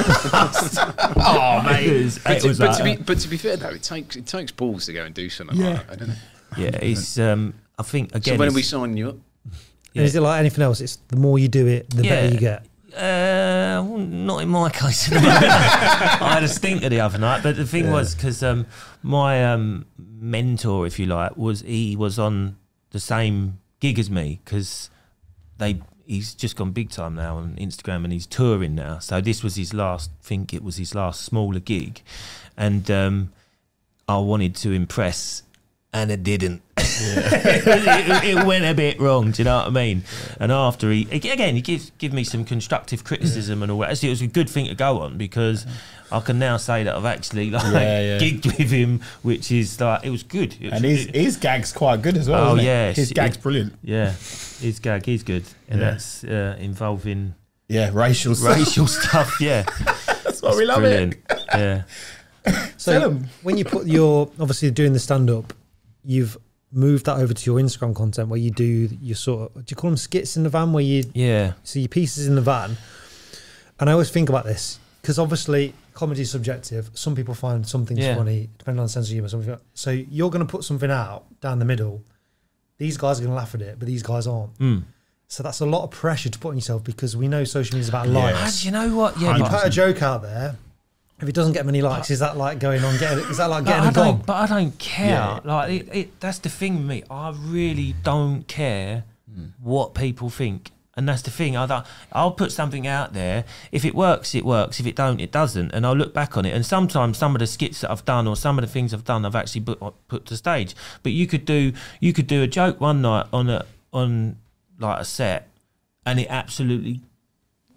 Oh mate, it was, But, it to, was but, like, to be, but to be fair though, it takes it takes balls to go and do something Yeah. like that, doesn't it? yeah, it's. Um, I think again. So when are it's- we signing you up? and is it like anything else? It's the more you do it, the Yeah. better you get. Uh, well, not in my case. I had a stinker the other night, but the thing was because um, my um, mentor, if you like, was he was on the same gig as me because they he's just gone big time now on Instagram and he's touring now. So this was his last. I think it was his last smaller gig, and um, I wanted to impress. And it didn't. it, it went a bit wrong. Do you know what I mean? And after he again, he gives give me some constructive criticism and all that. Actually, it was a good thing to go on because I can now say that I've actually like Yeah, yeah. gigged with him, which is like it was good. It was, And his, it- his gag's quite good as well. Oh, isn't it? yeah, His it- gag's brilliant. yeah, his gag, he's good, and Yeah. that's uh, involving Yeah, racial stuff. racial stuff. Yeah, That's why we love brilliant. it. Yeah, So Tell 'em. when you put your obviously doing the stand up, you've moved that over to your Instagram content where you do your sort of, do you call them skits in the van where you yeah, see your pieces in the van? And I always think about this because obviously comedy is subjective. Some people find some things Yeah. funny depending on the sense of humor. Some people- So you're going to put something out down the middle. These guys are going to laugh at it, but these guys aren't. mm. So that's a lot of pressure to put on yourself because we know social media is about Yeah. likes. And you know what? Yeah, You but- put a joke out there. If it doesn't get many likes, is that like going on getting? Is that like But getting I a gong? don't, but I don't care. Yeah. Like it, it, that's the thing with me. I really don't care what people think, and that's the thing. I don't, I'll put something out there. If it works, it works. If it don't, it doesn't. And I'll look back on it. And sometimes some of the skits that I've done or some of the things I've done, I've actually put, put to stage. But you could do, you could do a joke one night on a on like a set, and it absolutely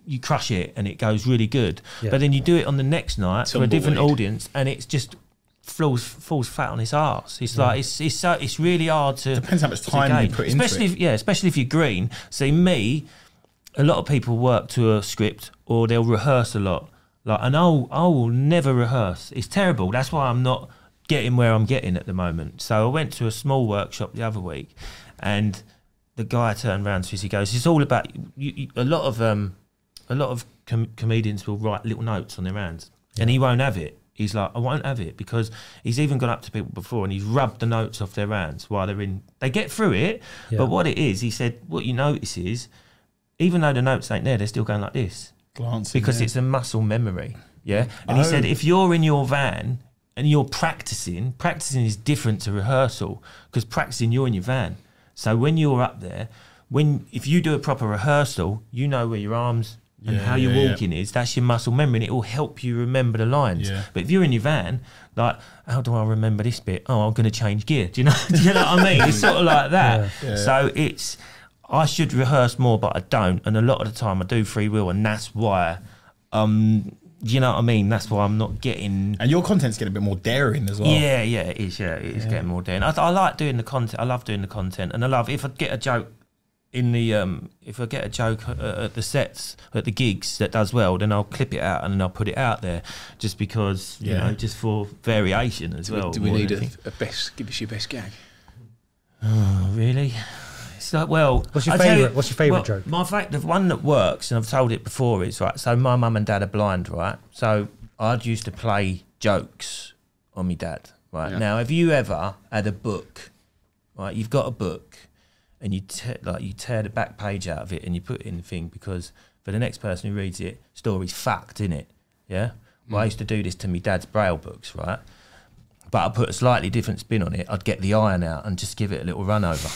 you crush it and it goes really good. Yeah. But then you do it on the next night for a different Tumbleweed. audience, and it's just falls falls fat on its arse. It's like it's it's so it's really hard to Depends how much to time you gauge. put into especially it. if, yeah, especially if you're green. See me, a lot of people work to a script or they'll rehearse a lot. Like, and I'll I will never rehearse. It's terrible. That's why I'm not getting where I'm getting at the moment. So I went to a small workshop the other week, and the guy turned around to us. He goes, "It's all about you, you, a lot of um, a lot of com- comedians will write little notes on their hands, and he won't have it. He's like, I won't have it," because he's even gone up to people before and he's rubbed the notes off their hands while they're in. They get through it, Yeah. but what it is, he said, what you notice is, even though the notes ain't there, they're still going like this Glancing, because yeah. it's a muscle memory. Yeah, and he Oh. said if you're in your van and you're practicing, practicing is different to rehearsal because practicing you're in your van. So when you're up there, when if you do a proper rehearsal, you know where your arms and Yeah, how your yeah, walking is. That's your muscle memory, and it will help you remember the lines. Yeah. But if you're in your van, like, how do I remember this bit? Oh, I'm going to change gear. Do you know? Do you know what I mean? It's sort of like that. Yeah. Yeah. So it's I should rehearse more, but I don't, and a lot of the time I do free will, and that's why. Um, do you know what I mean? That's why I'm not getting. And your content's getting a bit more daring as well. Yeah, yeah, it is. Yeah, it is Yeah. getting more daring. I, I like doing the content. I love doing the content, and I love if I get a joke in the um, if I get a joke at, at the sets at the gigs that does well, then I'll clip it out and then I'll put it out there, just because you Yeah. know, just for variation as Do we, well. do we more need than a, anything. a best? Give us your best gag. Oh, really? It's like, well, What's your I tell favourite- you- what's your favourite well, joke? My fact, the one that works, and I've told it before, is right. So my mum and dad are blind, right? So I'd used to play jokes on my dad, right? Yeah. Now, have you ever had a book, right? You've got a book, and you te- like you tear the back page out of it and you put it in the thing because for the next person who reads it, story's fucked, innit? Yeah. Well, I used to do this to my dad's braille books, right? But I put a slightly different spin on it. I'd get the iron out and just give it a little run over.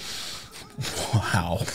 Wow.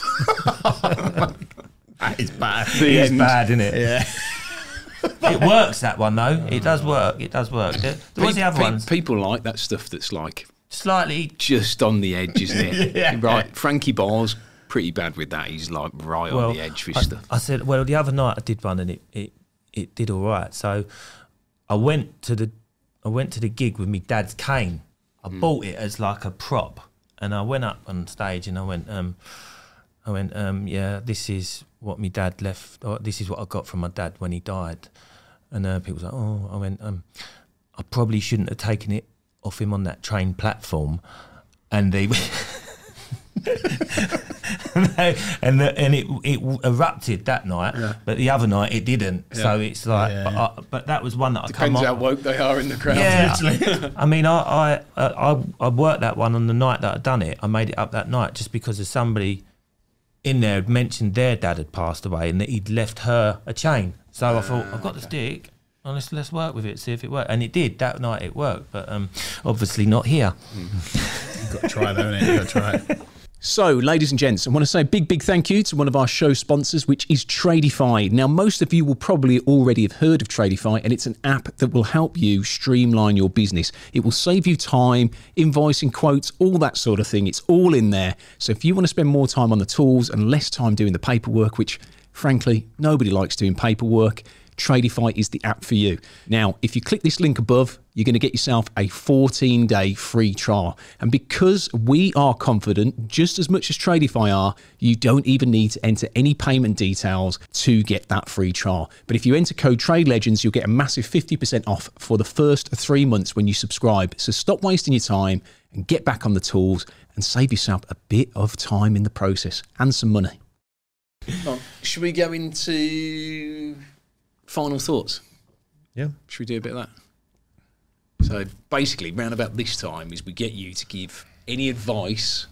That is bad. It's bad, isn't it? Yeah. It works, that one though. It does work. It does work. There there was the other Pe- ones. People like that stuff that's like Slightly. just on the edge, isn't it? Yeah. Right. Frankie Barr's pretty bad with that. He's like right Well, on the edge with I, stuff. I said, well, the other night I did one and it, it, it did all right. So I went to the I went to the gig with my dad's cane. I bought it as like a prop, and I went up on stage and I went, um, I went, um, yeah, this is what my dad left. Or this is what I got from my dad when he died. And uh, people was like, oh, I went, um, I probably shouldn't have taken it off him on that train platform. And they and the, and it it erupted that night, Yeah. but the other night it didn't. So Yeah. it's like, Yeah, but, yeah. I, but that was one that I come Depends up. how woke they are in the crowd. Yeah, I mean, I, I I I worked that one on the night that I'd done it. I made it up that night just because of somebody in there had mentioned their dad had passed away and that he'd left her a chain. So I thought, I've got the stick. And let's let's work with it, see if it worked. And it did. That night it worked, but um, obviously not here. You've got to try though, innit? You've got to try it. So, ladies and gents, I want to say a big, big thank you to one of our show sponsors, which is Tradify. Now, most of you will probably already have heard of Tradify, and it's an app that will help you streamline your business. It will save you time, invoicing, quotes, all that sort of thing. It's all in there. So if you want to spend more time on the tools and less time doing the paperwork, which, frankly, nobody likes doing paperwork, Tradify is the app for you. Now, if you click this link above, you're going to get yourself a fourteen day free trial. And because we are confident, just as much as Tradify are, you don't even need to enter any payment details to get that free trial. But if you enter code TradeLegends, you'll get a massive fifty percent off for the first three months when you subscribe. So stop wasting your time and get back on the tools and save yourself a bit of time in the process and some money. Should we go into final thoughts? Yeah. Should we do a bit of that? So basically, round about this time is we get you to give any advice,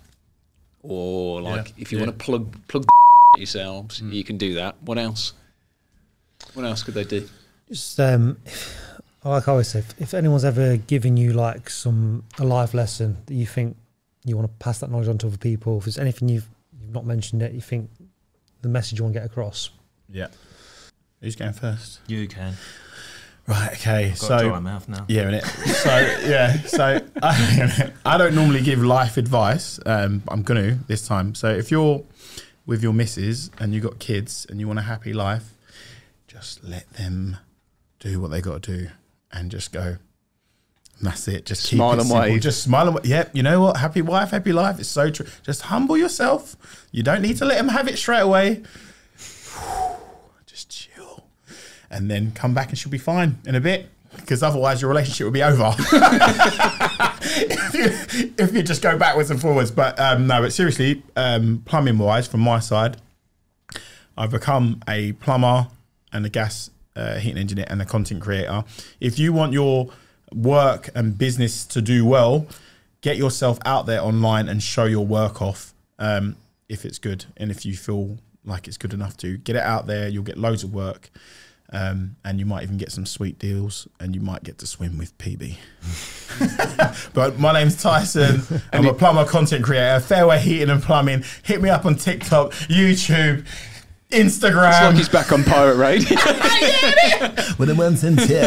or like Yeah, if you yeah. want to plug plug yourselves, you can do that. What else? What else could they do? Just um, like I always say, if, if anyone's ever given you like some a life lesson that you think you want to pass that knowledge on to other people, if there's anything you've you've not mentioned it, you think the message you want to get across. Yeah. Who's going first? You can. Right, okay. Got so a dry mouth now. Yeah, innit? So yeah, so I, I don't normally give life advice. Um, I'm gonna this time. So if you're with your missus and you got kids and you want a happy life, just let them do what they got to do and just go. And that's it. Just keep Smile it and simple. wave. Just smile and wave. Yep. You know what? Happy wife, happy life. It's so true. Just humble yourself. You don't need to let them have it straight away. Just chill. And then come back and she'll be fine in a bit. Because otherwise your relationship will be over. if, you, if you just go backwards and forwards. But um, no, but seriously, um, plumbing wise, from my side, I've become a plumber and a gas uh, heating engineer and a content creator. If you want your work and business to do well, get yourself out there online and show your work off um, if it's good. And if you feel like it's good enough to get it out there, you'll get loads of work. Um, and you might even get some sweet deals and you might get to swim with P B. But my name's Tyson. I'm a plumber content creator, Fairway Heating and Plumbing. Hit me up on TikTok, YouTube, Instagram. It's like he's back on Pirate Radio. With a once and two.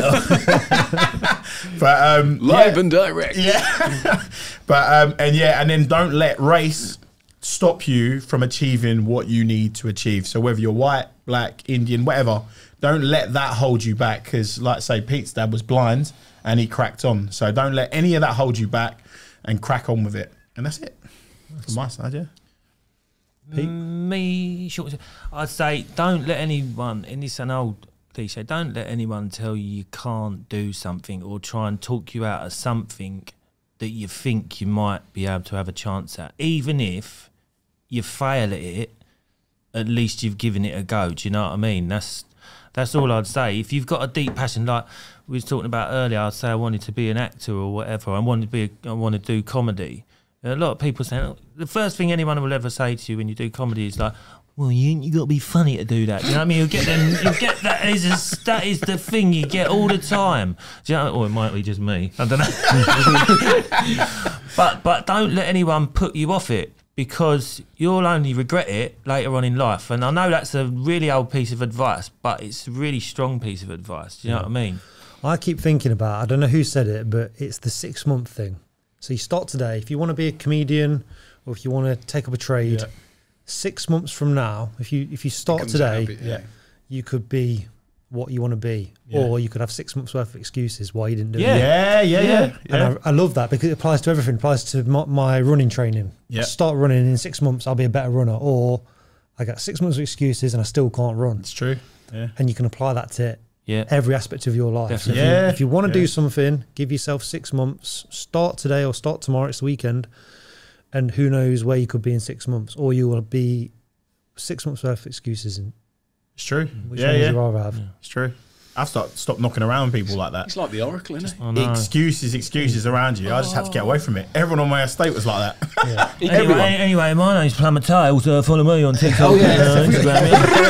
But um, Live yeah. and direct. Yeah. But um, and yeah, and then don't let race stop you from achieving what you need to achieve. So whether you're white, black, Indian, whatever, don't let that hold you back. Because like say Pete's dad was blind and he cracked on. So don't let any of that hold you back and crack on with it. And that's it. From my side, yeah. Pete? Me, short, I'd say don't let anyone, and it's an old cliche, don't let anyone tell you you can't do something or try and talk you out of something that you think you might be able to have a chance at. Even if you fail at it, at least you've given it a go. Do you know what I mean? That's that's all I'd say. If you've got a deep passion, like we was talking about earlier, I'd say I wanted to be an actor or whatever. I wanted to be, a, I want to do comedy. A lot of people say, oh, the first thing anyone will ever say to you when you do comedy is like, well, you you got to be funny to do that. Do you know what I mean? You'll get them. You'll get that. Is a, that is the thing you get all the time. Do you know? Or it might be just me. I don't know. but but don't let anyone put you off it, because you'll only regret it later on in life. And I know that's a really old piece of advice, but it's a really strong piece of advice. Do you know what I mean? I keep thinking about, I don't know who said it, but it's the six month thing. So you start today. If you want to be a comedian or if you want to take up a trade, yeah. six months from now, if you if you start today, habit, yeah. you could be what you want to be, yeah. or you could have six months worth of excuses why you didn't do yeah. it. Yeah, yeah, yeah. yeah. And I, I love that because it applies to everything. It applies to my, my running training. Yeah. I start running in six months, I'll be a better runner. Or I got six months of excuses and I still can't run. It's true. Yeah. And you can apply that to yeah. every aspect of your life. So if, yeah. you, if you want to yeah. do something, give yourself six months. Start today or start tomorrow. It's the weekend. And who knows where you could be in six months. Or you will be six months worth of excuses. In It's true. which yeah, one yeah. would you rather have? Yeah. It's true. I've stopped, stopped knocking around people like that. It's like the Oracle, isn't it? I know. Excuses, excuses around you. I just had to get away from it. Everyone on my estate was like that. Yeah. Anyway, anyway, my name's Plumber Tales. Uh, follow me on TikTok Oh, yeah. and uh, Instagram.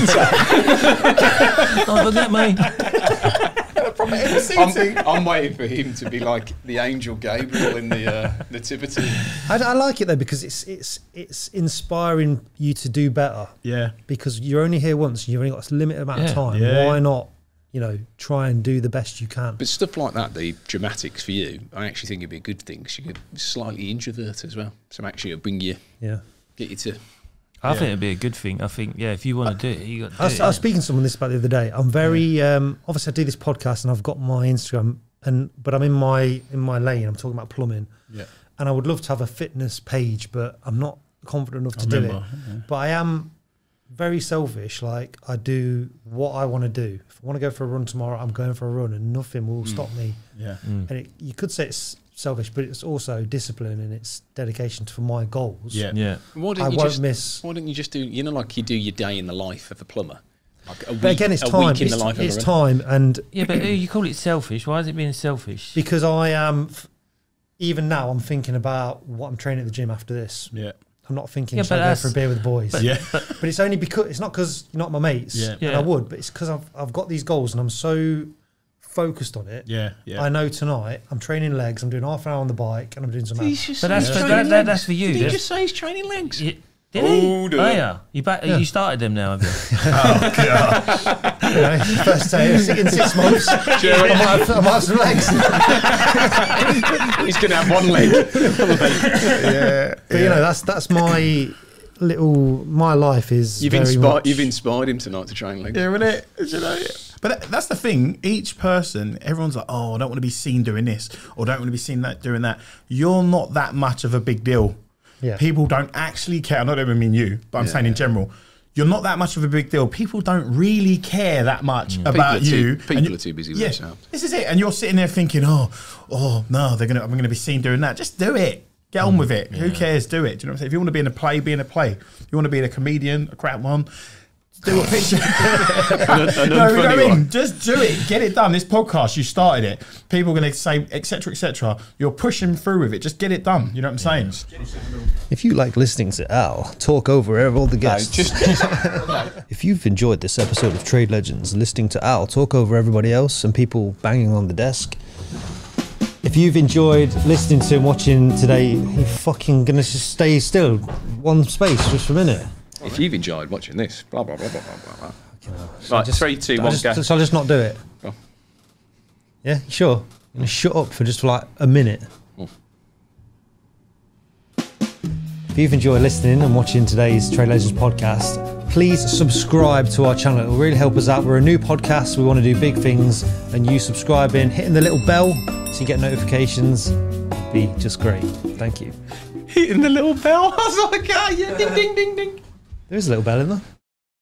Yeah. Don't forget me. I'm, I'm waiting for him to be like the angel Gabriel in the uh, nativity. I, I like it though because it's it's it's inspiring you to do better. Yeah. Because you're only here once and you've only got a limited amount Yeah. of time. Yeah. Why not, you know, try and do the best you can? But stuff like that, the dramatics for you, I actually think it'd be a good thing because you could be slightly introvert as well. So actually it'll bring you, Yeah. get you to... I Yeah. think it'd be a good thing. I think, yeah, if you want to do it, you got to do I was, it. I was speaking to someone this about the other day. I'm very um, obviously I do this podcast and I've got my Instagram and but I'm in my in my lane. I'm talking about plumbing. Yeah. And I would love to have a fitness page, but I'm not confident enough to I do it. remember, yeah. But I am very selfish. Like I do what I want to do. If I want to go for a run tomorrow, I'm going for a run, and nothing will stop me. Yeah. Mm. And it, you could say it's selfish, but it's also discipline and it's dedication for my goals. Yeah. Yeah. Why I don't you won't just, miss. Why don't you just do, you know, like you do your day in the life of a plumber? Like a week, But again, it's a time. week in It's, the life it's of a time, and Yeah, but uh, you call it selfish. Why is it being selfish? because I am, f- even now, I'm thinking about what I'm training at the gym after this. Yeah. I'm not thinking, Yeah, should but I go that's- for a beer with the boys? but- Yeah. But it's only because it's not because you're not my mates. Yeah. And Yeah. I would, but it's because I've I've got these goals and I'm so focused on it. Yeah. Yeah. I know tonight I'm training legs. I'm doing half an hour on the bike and I'm doing some abs. But that's for, that, that, that's for you. Did he That's- just say he's training legs? You- did Oh, he? dear. Oh, yeah. You, back, Yeah. you started them now, have you? Oh, God. You know, first day in six months. I might, have, I might have some legs. He's going to have one leg. yeah. But you know, that's that's my little. My life is. You've very inspired. much- You've inspired him tonight to train legs. Yeah, isn't it? You know, but that, that's the thing. Each person, everyone's like, oh, I don't want to be seen doing this, or don't want to be seen that doing that. You're not that much of a big deal. Yeah. People don't actually care. I don't even mean you, but I'm Yeah. saying in general. You're not that much of a big deal. People don't really care that much about People are too- you. people And you- are too busy with yeah, themselves. This is it. And you're sitting there thinking, oh, oh no, they're gonna. I'm gonna be seen doing that. Just do it. Get on with it. Who cares? Do it. Do you know what I'm saying? If you want to be in a play, be in a play. If you want to be a comedian, a crap one, do a picture. An- an no, you know what I unfunny mean? one. Just do it. Get it done. This podcast, you started it. People are going to say, et cetera, et cetera. You're pushing through with it. Just get it done. You know what I'm saying? If you like listening to Al talk over all the guests, if you've enjoyed this episode of Trade Legends, listening to Al talk over everybody else and people banging on the desk, if you've enjoyed listening to and watching today, you fucking gonna just stay still, one space just for a minute. If you've enjoyed watching this, blah blah blah blah blah blah. So Right, just- three, two, I'll one, just, go. So I'll just not do it. Go. Yeah, you sure. I'm gonna shut up for just like a minute. Oh. If you've enjoyed listening and watching today's Trade Legends podcast, please subscribe to our channel. It will really help us out. We're a new podcast. We want to do big things, and you subscribing, hitting the little bell so you get notifications, would be just great. Thank you. Hitting the little bell. I was like, ah, yeah, ding ding ding ding. There is a little bell in there.